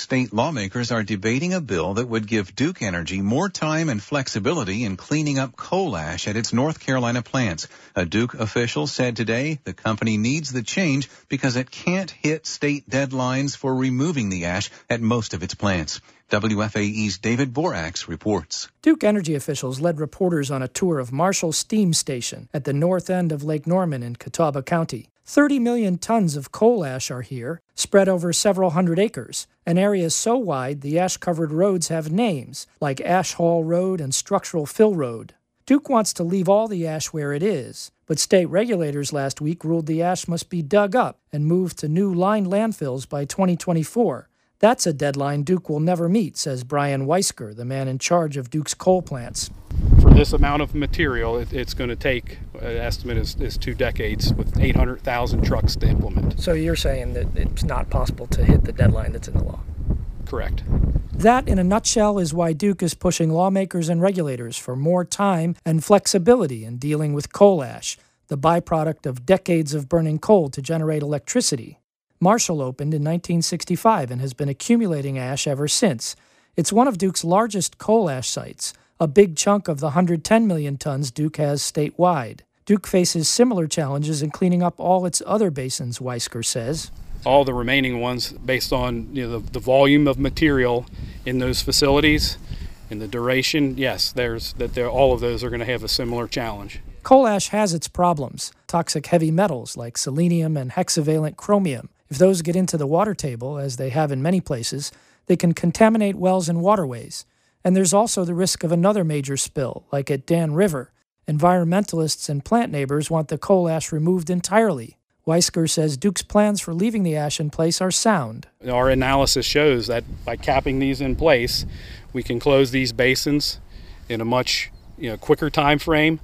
state lawmakers are debating a bill that would give Duke Energy more time and flexibility in cleaning up coal ash at its North Carolina plants. A Duke official said today the company needs the change because it can't hit state deadlines for removing the ash at most of its plants. WFAE's David Borax reports. Duke Energy officials led reporters on a tour of Marshall Steam Station at the north end of Lake Norman in Catawba County. 30 million tons of coal ash are here, spread over several hundred acres, an area so wide the ash-covered roads have names, like Ash Hall Road and Structural Fill Road. Duke wants to leave all the ash where it is, but state regulators last week ruled the ash must be dug up and moved to new lined landfills by 2024. That's a deadline Duke will never meet, says Brian Weisker, the man in charge of Duke's coal plants. For this amount of material, it's going to take, an estimate is 2 decades with 800,000 trucks to implement. So you're saying that it's not possible to hit the deadline that's in the law? Correct. That, in a nutshell, is why Duke is pushing lawmakers and regulators for more time and flexibility in dealing with coal ash, the byproduct of decades of burning coal to generate electricity. Marshall opened in 1965 and has been accumulating ash ever since. It's one of Duke's largest coal ash sites, a big chunk of the 110 million tons Duke has statewide. Duke faces similar challenges in cleaning up all its other basins, Weisker says. All the remaining ones, based on the volume of material in those facilities and the duration, yes, all of those are going to have a similar challenge. Coal ash has its problems, toxic heavy metals like selenium and hexavalent chromium. If those get into the water table, as they have in many places, they can contaminate wells and waterways. And there's also the risk of another major spill, like at Dan River. Environmentalists and plant neighbors want the coal ash removed entirely. Weisker says Duke's plans for leaving the ash in place are sound. Our analysis shows that by capping these in place, we can close these basins in a much quicker time frame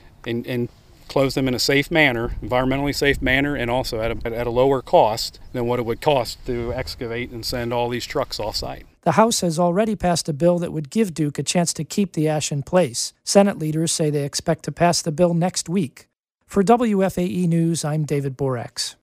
and close them in a safe manner, environmentally safe manner, and also at a lower cost than what it would cost to excavate and send all these trucks off-site. The House has already passed a bill that would give Duke a chance to keep the ash in place. Senate leaders say they expect to pass the bill next week. For WFAE News, I'm David Borax.